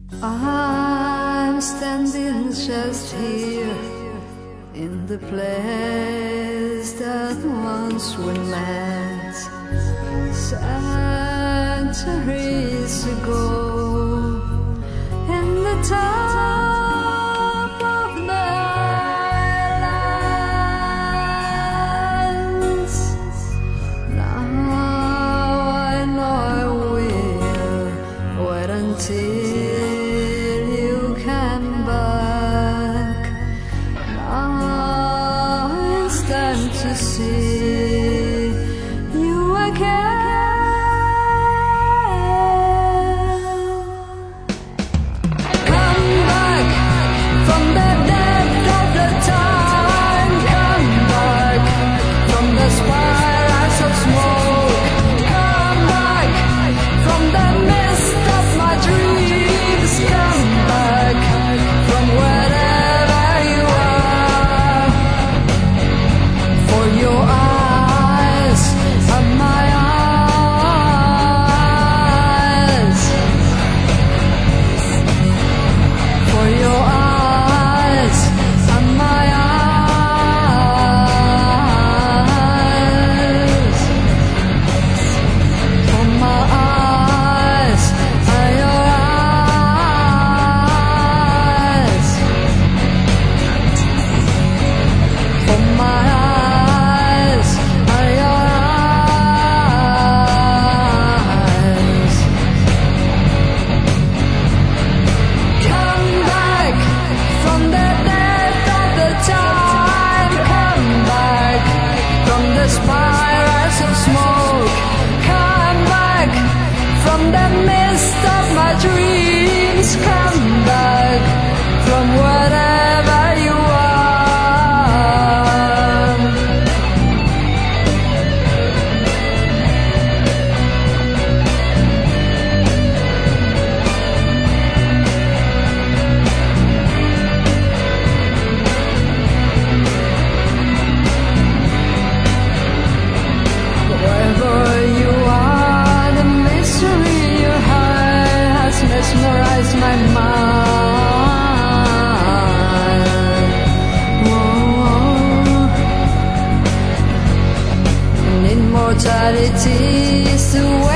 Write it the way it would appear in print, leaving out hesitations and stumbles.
I'm standing just here in the place that once we met centuries ago, in the top of the islands. Now I know I will wait until you come back. Now it's time to see you again. Come back from the depth of the time. Come back from the spirals of smoke. Come back from the mist of my dreams. Come back from wherever you are. For your eyes are my eyes. For your eyes are my eyes. For my eyes are your eyes. For my eyes are your eyes. Come back from the depth of the time. Come back from the spirals of smoke. Come back from the mist of my dreams. Come back from wherever you are. Wherever you are, the mystery you hide has mesmerized my mind. Whoa. And immortality is the way